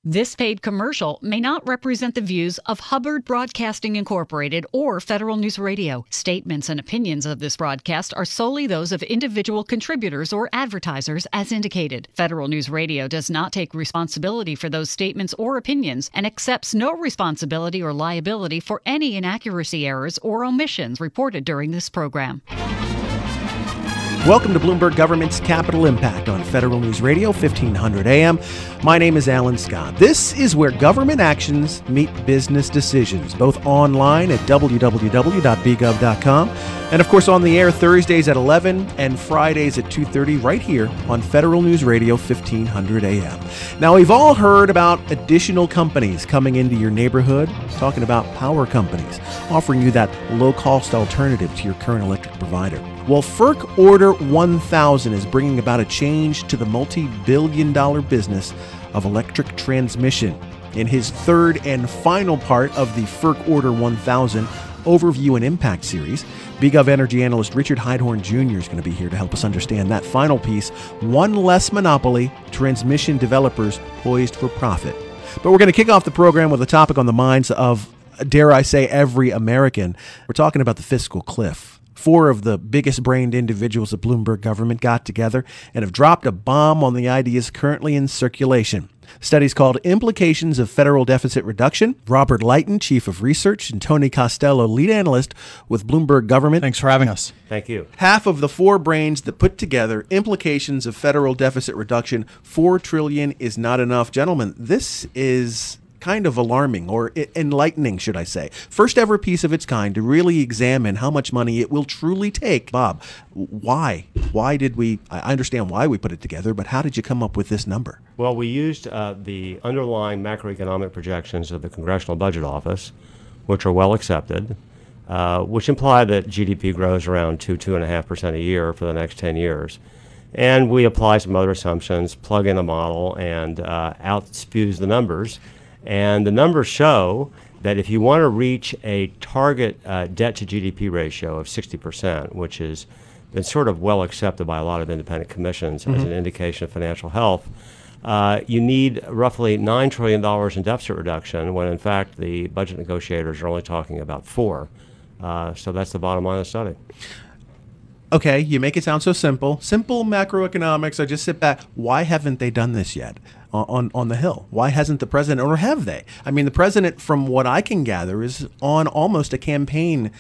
This paid commercial may not represent the views of Hubbard Broadcasting Incorporated or Federal News Radio. Statements and opinions of this broadcast are solely those of individual contributors or advertisers as indicated. Federal News Radio does not take responsibility for those statements or opinions and accepts no responsibility or liability for any inaccuracy, errors, or omissions reported during this program. Welcome to Bloomberg Government's Capital Impact on Federal News Radio, 1500 AM. My name is Alan Scott. This is where government actions meet business decisions, both online at www.bgov.com and, of course, on the air Thursdays at 11 and Fridays at 2:30 right here on Federal News Radio, 1500 AM. Now, we've all heard about additional companies coming into your neighborhood, talking about power companies, offering you that low-cost alternative to your current electric provider. Well, FERC Order 1000 is bringing about a change to the multi-billion-dollar business of electric transmission. In his third and final part of the FERC Order 1000 Overview and Impact Series, BGov Energy Analyst Richard Heidhorn Jr. is going to be here to help us understand that final piece, one less monopoly, transmission developers poised for profit. But we're going to kick off the program with a topic on the minds of, dare I say, every American. We're talking about the fiscal cliff. Four of the biggest-brained individuals at Bloomberg Government got together and have dropped a bomb on the ideas currently in circulation. Studies called Implications of Federal Deficit Reduction. Robert Lighton, Chief of Research, and Tony Costello, Lead Analyst with Bloomberg Government. Thanks for having us. Thank you. Half of the four brains that put together Implications of Federal Deficit Reduction, $4 trillion is not enough. Gentlemen, this is kind of alarming, or enlightening, should I say. First ever piece of its kind to really examine how much money it will truly take. Bob, why? Why did we, I understand why we put it together, but how did you come up with this number? Well, we used the underlying macroeconomic projections of the Congressional Budget Office, which are well accepted, which imply that GDP grows around 2.5% a year for the next 10 years. And we apply some other assumptions, plug in a model, and out spews the numbers. And the numbers show that if you want to reach a target debt to GDP ratio of 60%, which has been sort of well accepted by a lot of independent commissions as an indication of financial health, you need roughly $9 trillion in deficit reduction, when in fact the budget negotiators are only talking about $4. So that's the bottom line of the study. Okay, you make it sound so simple. Simple macroeconomics. I just sit back. Why haven't they done this yet on the Hill? Why hasn't the president, or have they? I mean, the president, from what I can gather, is on almost a campaign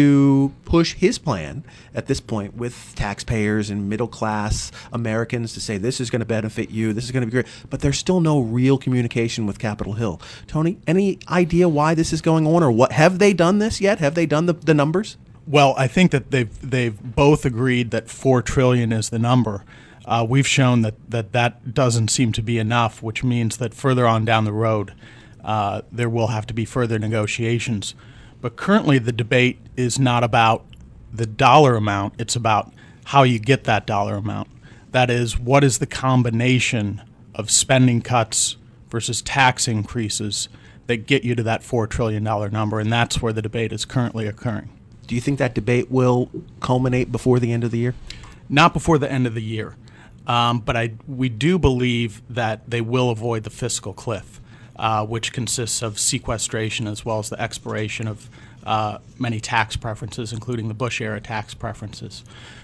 to push his plan at this point with taxpayers and middle-class Americans to say, this is going to benefit you, this is going to be great. But there's still no real communication with Capitol Hill. Tony, any idea why this is going on, or what? Have they done this yet? Have they done the numbers? Well, I think that they've both agreed that $4 trillion is the number. We've shown that doesn't seem to be enough, which means that further on down the road, there will have to be further negotiations. But currently, the debate is not about the dollar amount. It's about how you get that dollar amount. That is, what is the combination of spending cuts versus tax increases that get you to that $4 trillion number? And that's where the debate is currently occurring. Do you think that debate will culminate before the end of the year? Not before the end of the year. But we do believe that they will avoid the fiscal cliff, which consists of sequestration as well as the expiration of many tax preferences, including the Bush-era tax preferences.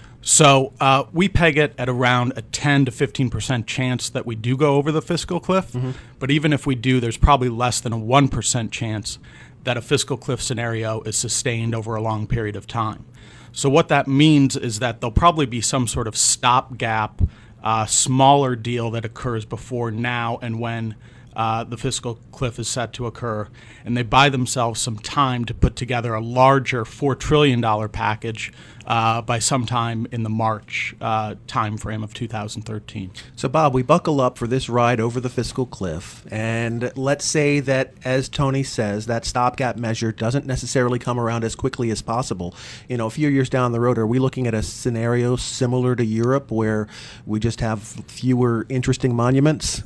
So we peg it at around a 10 to 15% chance that we do go over the fiscal cliff. Mm-hmm. But even if we do, there's probably less than a 1% chance that a fiscal cliff scenario is sustained over a long period of time. So what that means is that there'll probably be some sort of stopgap, smaller deal that occurs before now and when the fiscal cliff is set to occur, and they buy themselves some time to put together a larger $4 trillion package by sometime in the March timeframe of 2013. So, Bob, we buckle up for this ride over the fiscal cliff, and let's say that, as Tony says, that stopgap measure doesn't necessarily come around as quickly as possible. You know, a few years down the road, are we looking at a scenario similar to Europe where we just have fewer interesting monuments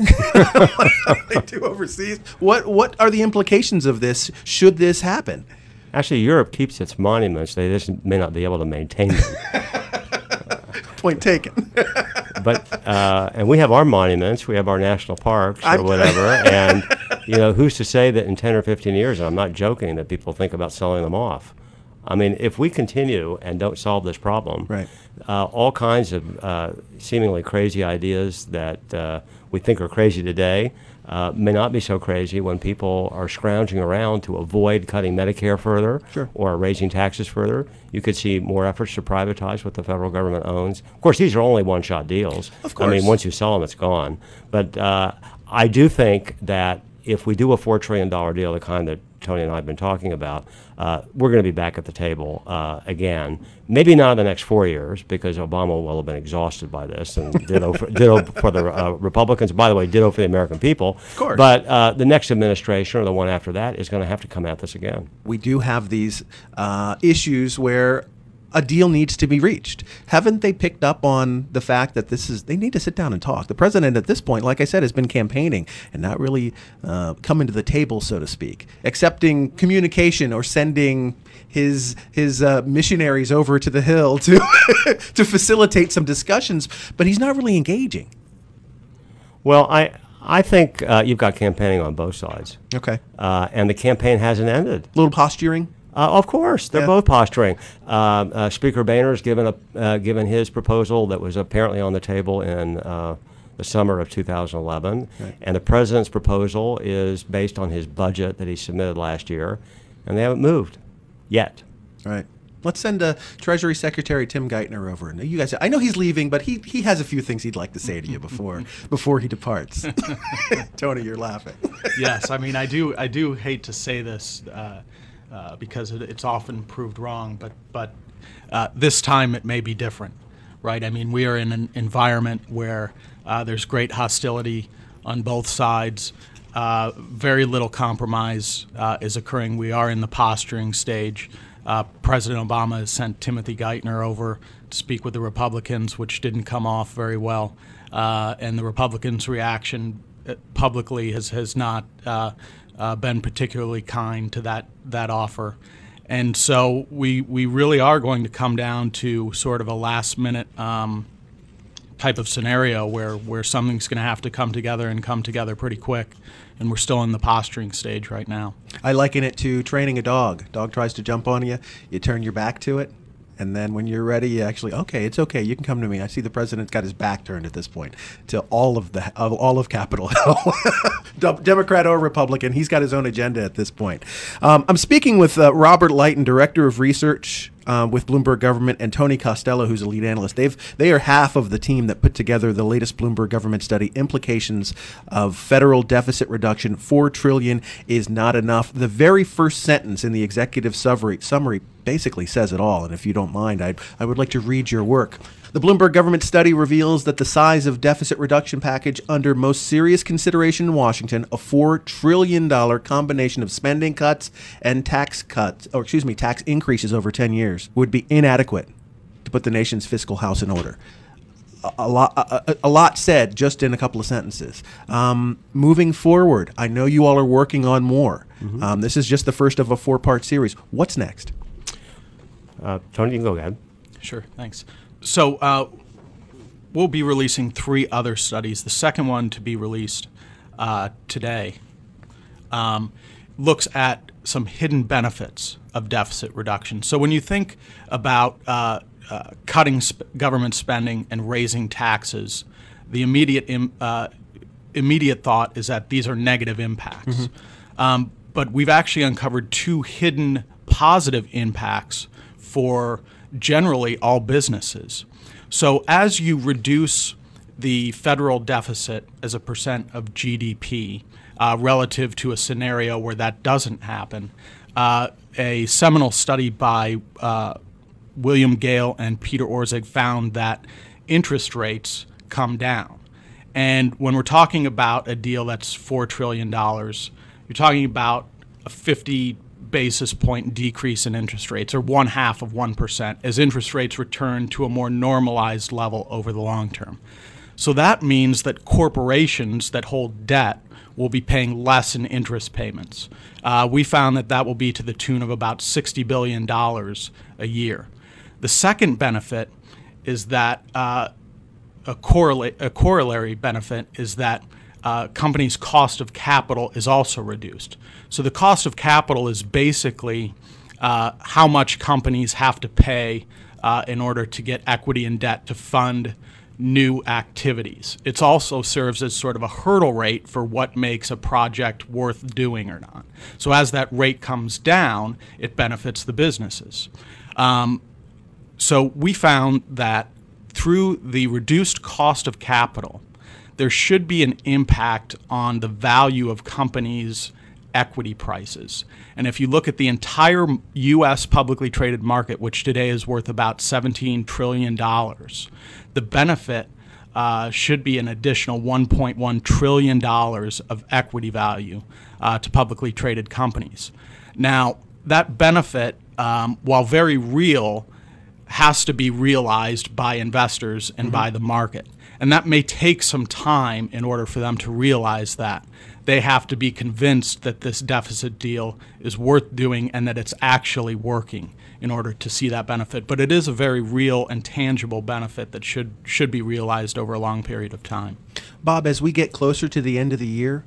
like they do overseas? What are the implications of this should this happen? Actually, Europe keeps its monuments. They just may not be able to maintain them. Point taken. And we have our monuments, we have our national parks or whatever, and who's to say that in 10 or 15 years, and I'm not joking, that people think about selling them off? I mean, if we continue and don't solve this problem, Right. All kinds of seemingly crazy ideas that we think are crazy today may not be so crazy when people are scrounging around to avoid cutting Medicare further or raising taxes further. You could see more efforts to privatize what the federal government owns. Of course, these are only one-shot deals. Of course. I mean, once you sell them, it's gone. But I do think that if we do a $4 trillion deal, the kind that Tony and I have been talking about, we're going to be back at the table again. Maybe not in the next 4 years, because Obama will have been exhausted by this, and ditto for the Republicans. By the way, ditto for the American people. Of course. But the next administration or the one after that is going to have to come at this again. We do have these issues where a deal needs to be reached. Haven't they picked up on the fact that they need to sit down and talk? The president at this point, like I said, has been campaigning and not really coming to the table, so to speak, accepting communication or sending his missionaries over to the Hill to to facilitate some discussions, but he's not really engaging. Well, I think you've got campaigning on both sides. Okay. And the campaign hasn't ended. A little posturing? Of course, they're both posturing. Speaker Boehner's given his proposal that was apparently on the table in the summer of 2011, and the president's proposal is based on his budget that he submitted last year, and they haven't moved yet. All right. Let's send Treasury Secretary Tim Geithner over. Now, you guys, I know he's leaving, but he has a few things he'd like to say to you before he departs. Tony, you're laughing. Yes, I mean, I do hate to say this. Because it's often proved wrong, but this time it may be different, right? I mean, we are in an environment where there's great hostility on both sides. Very little compromise is occurring. We are in the posturing stage. President Obama has sent Timothy Geithner over to speak with the Republicans, which didn't come off very well. And the Republicans' reaction publicly has not been particularly kind to that offer. And so we really are going to come down to sort of a last-minute type of scenario where something's going to have to come together pretty quick. And we're still in the posturing stage right now. I liken it to training a dog. Dog tries to jump on you, you turn your back to it, and then when you're ready, you actually, it's okay, you can come to me. I see the president's got his back turned at this point to all of Capitol Hill. Democrat or Republican, he's got his own agenda at this point. I'm speaking with Robert Leighton, Director of Research with Bloomberg Government, and Tony Costello, who's a lead analyst. They are half of the team that put together the latest Bloomberg Government study, Implications of Federal Deficit Reduction. $4 trillion is not enough. The very first sentence in the executive summary basically says it all. And if you don't mind, I would like to read your work. The Bloomberg Government study reveals that the size of deficit reduction package under most serious consideration in Washington, a $4 trillion combination of spending cuts and tax increases over 10 years, would be inadequate to put the nation's fiscal house in order. A lot said just in a couple of sentences. Moving forward, I know you all are working on more. Mm-hmm. This is just the first of a 4-part series. What's next? Tony, you can go ahead. Sure, thanks. So we'll be releasing 3 other studies. The second one to be released today looks at some hidden benefits of deficit reduction. So when you think about cutting government spending and raising taxes, the immediate thought is that these are negative impacts. Mm-hmm. But we've actually uncovered 2 hidden positive impacts for generally all businesses. So as you reduce the federal deficit as a percent of GDP relative to a scenario where that doesn't happen, a seminal study by William Gale and Peter Orszag found that interest rates come down. And when we're talking about a deal that's $4 trillion, you're talking about a 50 basis point decrease in interest rates, or 0.5%, as interest rates return to a more normalized level over the long term. So that means that corporations that hold debt will be paying less in interest payments. We found that will be to the tune of about $60 billion a year. The second benefit is that a corollary benefit is that companies' cost of capital is also reduced. So the cost of capital is basically how much companies have to pay in order to get equity and debt to fund new activities. It also serves as sort of a hurdle rate for what makes a project worth doing or not. So as that rate comes down, it benefits the businesses. So we found that through the reduced cost of capital, there should be an impact on the value of companies' equity prices. And if you look at the entire U.S. publicly traded market, which today is worth about $17 trillion, the benefit should be an additional $1.1 trillion of equity value to publicly traded companies. Now, that benefit, while very real, has to be realized by investors and by the market. And that may take some time in order for them to realize that. They have to be convinced that this deficit deal is worth doing and that it's actually working in order to see that benefit. But it is a very real and tangible benefit that should be realized over a long period of time. Bob, as we get closer to the end of the year,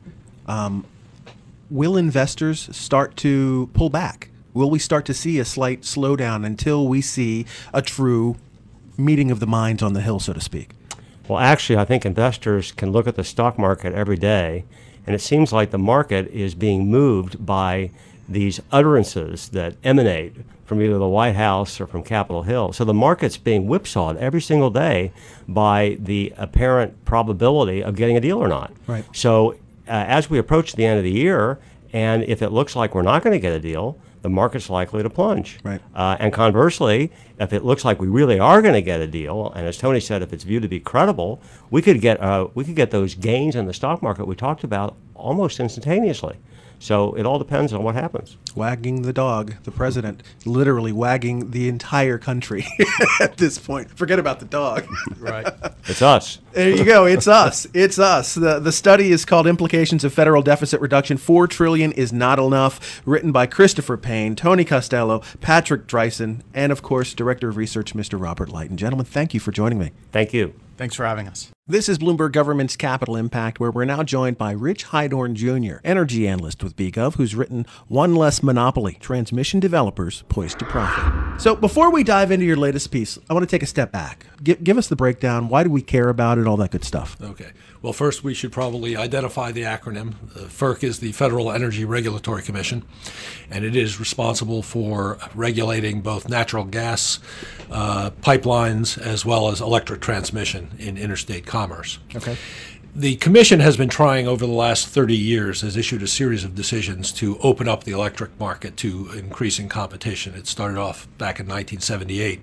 will investors start to pull back? Will we start to see a slight slowdown until we see a true meeting of the minds on the Hill, so to speak? Well, actually, I think investors can look at the stock market every day, and it seems like the market is being moved by these utterances that emanate from either the White House or from Capitol Hill. So the market's being whipsawed every single day by the apparent probability of getting a deal or not. Right. So as we approach the end of the year, and if it looks like we're not going to get a deal, the market's likely to plunge. Right. And conversely, if it looks like we really are going to get a deal, and as Tony said, if it's viewed to be credible, we could get those gains in the stock market we talked about almost instantaneously. So it all depends on what happens. Wagging the dog, the president, literally wagging the entire country at this point. Forget about the dog. Right. It's us. There you go. It's us. It's us. The study is called Implications of Federal Deficit Reduction. $4 trillion is not enough. Written by Christopher Payne, Tony Costello, Patrick Dreisen, and, of course, Director of Research, Mr. Robert Lighton. Gentlemen, thank you for joining me. Thank you. Thanks for having us. This is Bloomberg Government's Capital Impact, where we're now joined by Rich Hydorn Jr., energy analyst with BGov, who's written One Less Monopoly, Transmission Developers Poised to Profit. So before we dive into your latest piece, I want to take a step back. Give us the breakdown. Why do we care about it? All that good stuff. Okay. Well, first, we should probably identify the acronym. FERC is the Federal Energy Regulatory Commission, and it is responsible for regulating both natural gas pipelines as well as electric transmission in interstate commerce. Okay. The Commission has been trying over the last 30 years, has issued a series of decisions to open up the electric market to increasing competition. It started off back in 1978.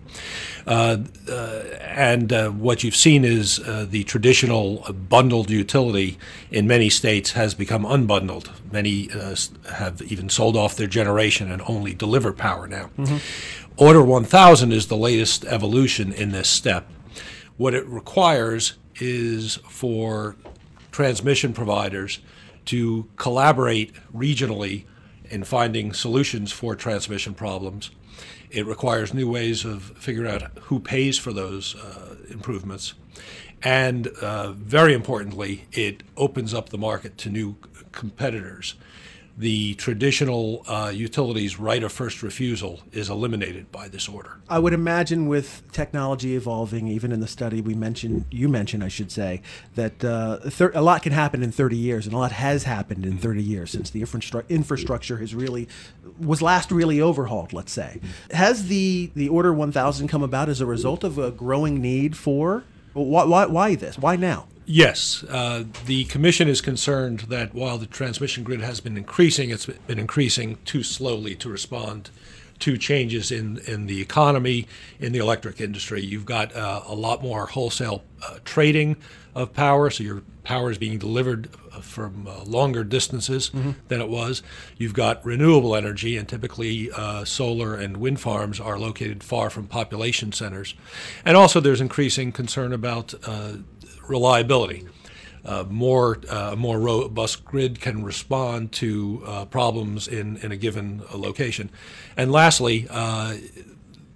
And what you've seen is the traditional bundled utility in many states has become unbundled. Many have even sold off their generation and only deliver power now. Mm-hmm. Order 1000 is the latest evolution in this step. What it requires is for transmission providers to collaborate regionally in finding solutions for transmission problems. It requires new ways of figuring out who pays for those improvements. And very importantly, it opens up the market to new competitors. The traditional utilities' right of first refusal is eliminated by this order. I would imagine with technology evolving, even in the study you mentioned, I should say, that a lot can happen in 30 years, and a lot has happened in 30 years since the infrastructure was last really overhauled, let's say. Has the Order 1000 come about as a result of a growing need for, why this? Why now? Yes. The Commission is concerned that while the transmission grid has been increasing, it's been increasing too slowly to respond to changes in the economy, in the electric industry. You've got a lot more wholesale trading of power, so your power is being delivered from longer distances than it was. You've got renewable energy, and typically solar and wind farms are located far from population centers. And also there's increasing concern about reliability. A more robust grid can respond to problems in a given location. And lastly,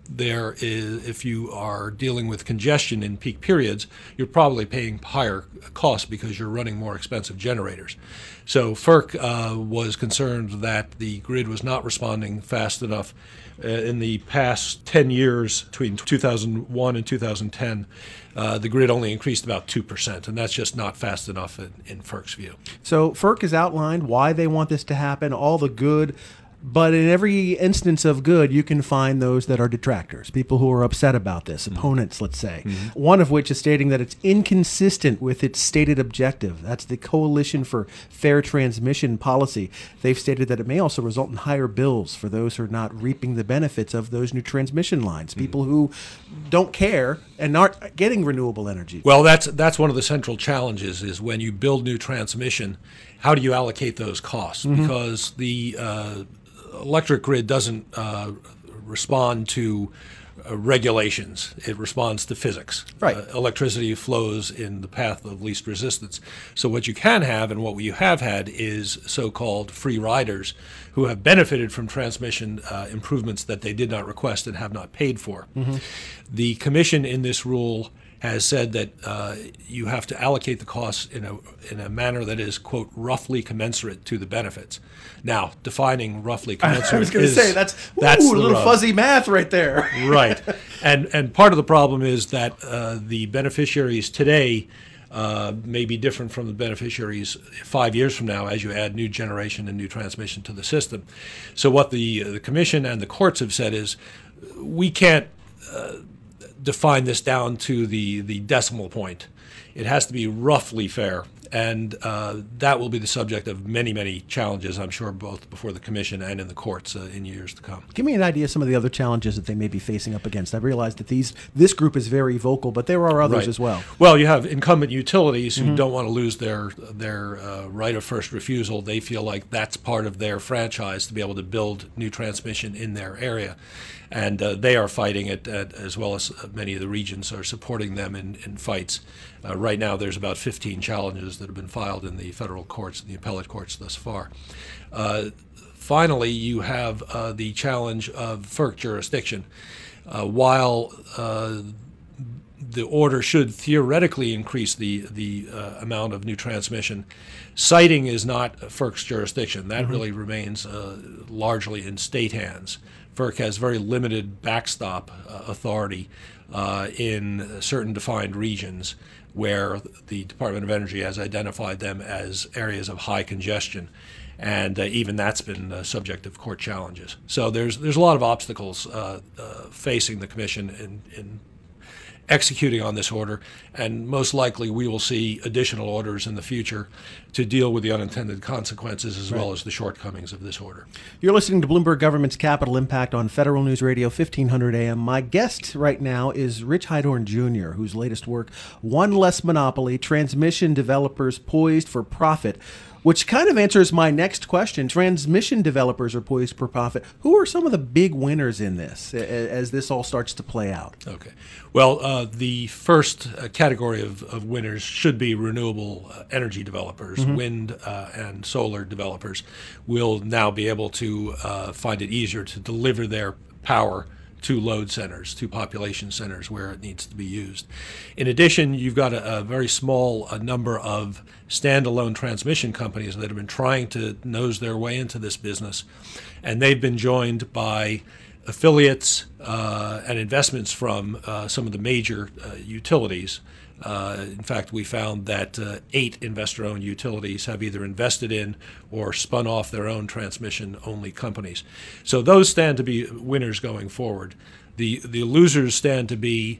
if you are dealing with congestion in peak periods, you're probably paying higher costs because you're running more expensive generators. So FERC was concerned that the grid was not responding fast enough. In the past 10 years, between 2001 and 2010, the grid only increased about 2%, and that's just not fast enough in FERC's view. So FERC has outlined why they want this to happen, all the good. But in every instance of good, you can find those that are detractors, people who are upset about this, opponents, let's say. One of which is stating that it's inconsistent with its stated objective. That's the Coalition for Fair Transmission Policy. They've stated that it may also result in higher bills for those who are not reaping the benefits of those new transmission lines, people who don't care and aren't getting renewable energy. Well, that's one of the central challenges is when you build new transmission, how do you allocate those costs? Because the electric grid doesn't respond to regulations. It responds to physics. Right. Electricity flows in the path of least resistance. So what you can have and what you have had is so-called free riders who have benefited from transmission improvements that they did not request and have not paid for. The commission in this rule has said that you have to allocate the costs in a manner that is, quote, roughly commensurate to the benefits. Now, defining roughly commensurate I was going to say, that's a little fuzzy math right there. Right. And part of the problem is that the beneficiaries today may be different from the beneficiaries 5 years from now as you add new generation and new transmission to the system. So what the commission and the courts have said is we can't define this down to the decimal point. It has to be roughly fair, and that will be the subject of many, many challenges, I'm sure, both before the commission and in the courts in years to come. Give me an idea of some of the other challenges that they may be facing up against. I realize that this group is very vocal, but there are others as well. Well, you have incumbent utilities who don't want to lose their right of first refusal. They feel like that's part of their franchise to be able to build new transmission in their area. And they are fighting it, as well as many of the regions are supporting them in fights. Right now, there's about 15 challenges that have been filed in the federal courts and the appellate courts thus far. Finally, you have the challenge of FERC jurisdiction. While the order should theoretically increase the amount of new transmission, siting is not FERC's jurisdiction. That really remains largely in state hands. FERC has very limited backstop authority in certain defined regions where the Department of Energy has identified them as areas of high congestion. And even that's been subject of court challenges. So there's a lot of obstacles facing the commission in executing on this order, and most likely we will see additional orders in the future to deal with the unintended consequences as well as the shortcomings of this order. You're listening to Bloomberg Government's Capital Impact on Federal News Radio 1500 AM. My guest right now is Rich Hydorn Jr., whose latest work, One Less Monopoly, Transmission Developers Poised for Profit, which kind of answers my next question. Transmission developers are poised for profit. Who are some of the big winners in this as this all starts to play out? Okay. Well, the first category of winners should be renewable energy developers. Wind and solar developers will now be able to find it easier to deliver their power to load centers, to population centers where it needs to be used. In addition, you've got a very small number of standalone transmission companies that have been trying to nose their way into this business, and they've been joined by affiliates and investments from some of the major utilities. In fact, we found that 8 investor-owned utilities have either invested in or spun off their own transmission-only companies. So those stand to be winners going forward. The losers stand to be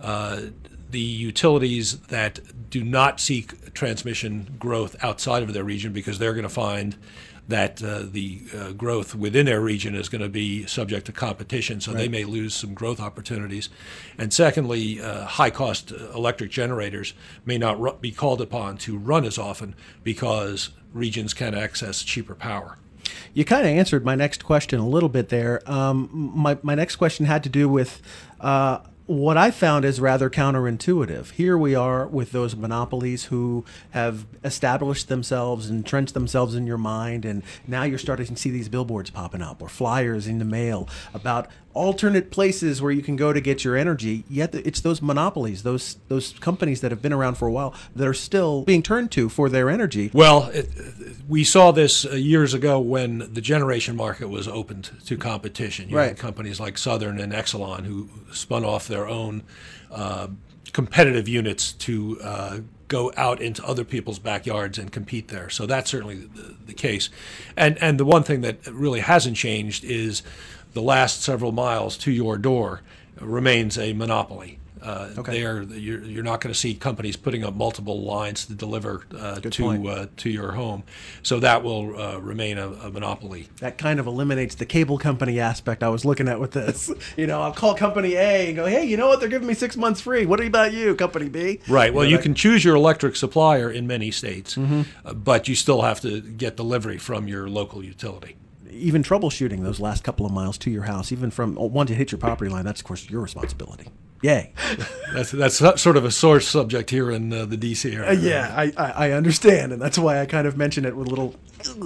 the utilities that do not seek transmission growth outside of their region, because they're going to find that the growth within their region is going to be subject to competition, so they may lose some growth opportunities. And secondly, high-cost electric generators may not be called upon to run as often because regions can access cheaper power. You kind of answered my next question a little bit there. My next question had to do with what I found is rather counterintuitive. Here we are with those monopolies who have established themselves, entrenched themselves in your mind, and now you're starting to see these billboards popping up or flyers in the mail about alternate places where you can go to get your energy, yet it's those monopolies, those companies that have been around for a while that are still being turned to for their energy. Well, we saw this years ago when the generation market was opened to competition. You had companies like Southern and Exelon who spun off their own competitive units to go out into other people's backyards and compete there. So that's certainly the case. And the one thing that really hasn't changed is the last several miles to your door remains a monopoly. You're not going to see companies putting up multiple lines to deliver to your home. So that will remain a monopoly. That kind of eliminates the cable company aspect I was looking at with this. I'll call company A and go, hey, you know what? They're giving me 6 months free. What about you, company B? Right. Well, you can choose your electric supplier in many states, but you still have to get delivery from your local utility. Even troubleshooting those last couple of miles to your house, even from one to hit your property line, that's, of course, your responsibility. Yay. That's sort of a sore subject here in the D.C. area. I understand, and that's why I kind of mention it with a little...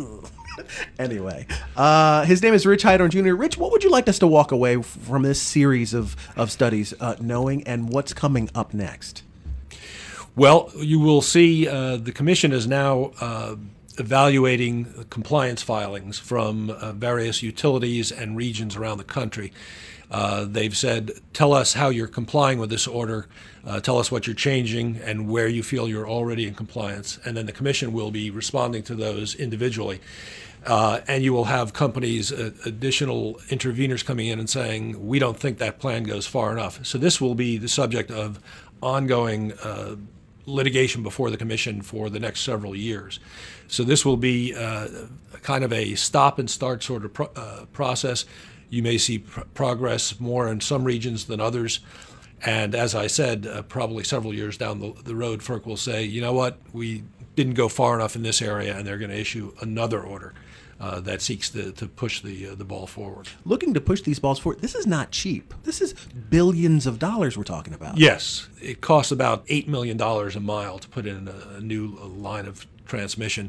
Anyway, his name is Rich Hydorn Jr. Rich, what would you like us to walk away from this series of studies knowing, and what's coming up next? Well, you will see the Commission is now evaluating compliance filings from various utilities and regions around the country. They've said, tell us how you're complying with this order, tell us what you're changing and where you feel you're already in compliance, and then the Commission will be responding to those individually. And you will have companies, additional interveners coming in and saying, we don't think that plan goes far enough. So this will be the subject of ongoing litigation before the Commission for the next several years. So this will be kind of a stop and start sort of process. You may see progress more in some regions than others. And as I said, probably several years down the road, FERC will say, you know what, we didn't go far enough in this area, and they're going to issue another order that seeks to push the ball forward. Looking to push these balls forward, this is not cheap. This is billions of dollars we're talking about. Yes. It costs about $8 million a mile to put in a new line of transmission.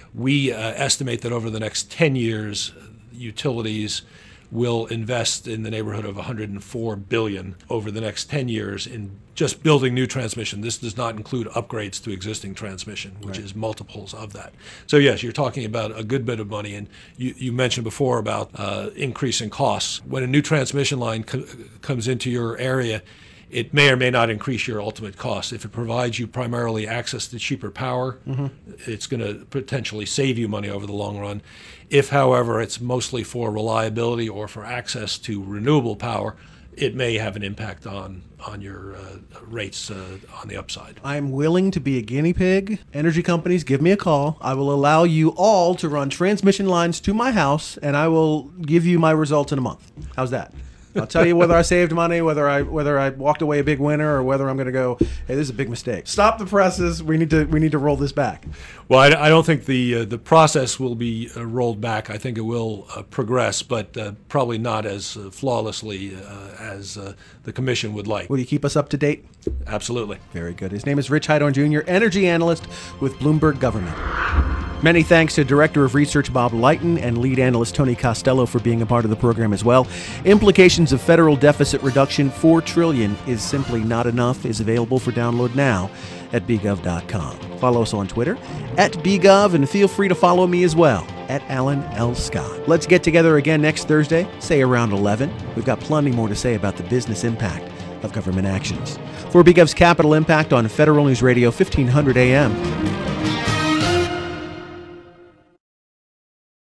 We estimate that over the next 10 years, utilities will invest in the neighborhood of $104 billion over the next 10 years in just building new transmission. This does not include upgrades to existing transmission, which is multiples of that. So yes, you're talking about a good bit of money. And you mentioned before about increasing costs. When a new transmission line comes into your area, it may or may not increase your ultimate cost. If it provides you primarily access to cheaper power, it's going to potentially save you money over the long run. If, however, it's mostly for reliability or for access to renewable power, it may have an impact on your rates on the upside. I'm willing to be a guinea pig. Energy companies, give me a call. I will allow you all to run transmission lines to my house, and I will give you my results in a month. How's that? I'll tell you whether I saved money, whether I walked away a big winner, or whether I'm going to go, hey, this is a big mistake. Stop the presses. We need to roll this back. Well, I don't think the process will be rolled back. I think it will progress, but probably not as flawlessly as the Commission would like. Will you keep us up to date? Absolutely. Very good. His name is Rich Hydorn Jr., energy analyst with Bloomberg Government. Many thanks to Director of Research Bob Lighton and lead analyst Tony Costello for being a part of the program as well. Implications of Federal Deficit Reduction, $4 trillion is simply not enough, is available for download now at bgov.com. Follow us on Twitter @bgov, and feel free to follow me as well @Alan L. Scott. Let's get together again next Thursday, say around 11. We've got plenty more to say about the business impact of government actions. For BGov's Capital Impact on Federal News Radio 1500 AM.